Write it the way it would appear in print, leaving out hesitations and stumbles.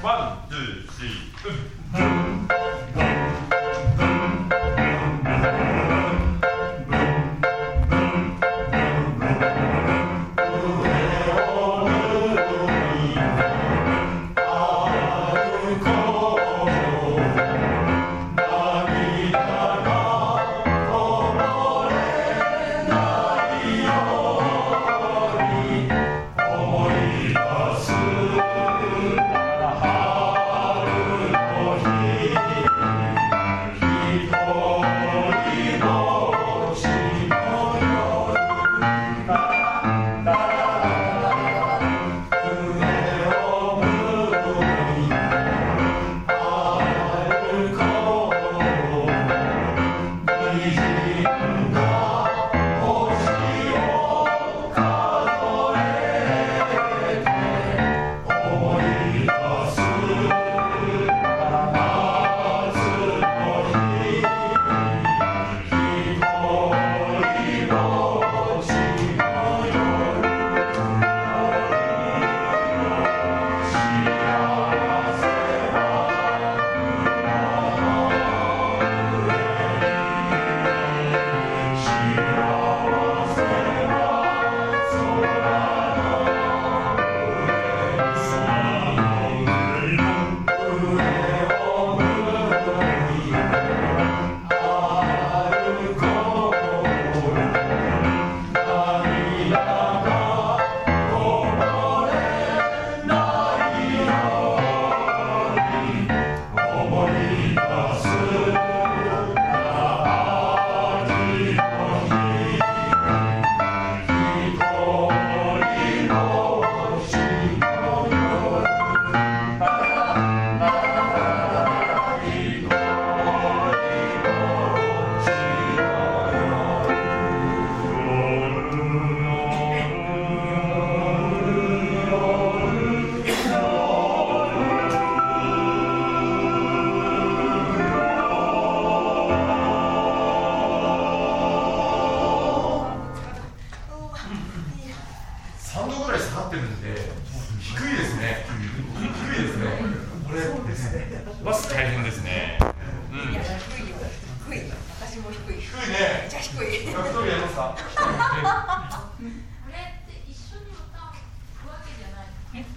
ワン、ツー、スリー。3度ぐらい下がってるんで、低いですね。低いですね。これですね。バス大変ですね。 いや、低いよ。低い。私も低い。 低いね。 めっちゃ低い。 格闘技やりますか？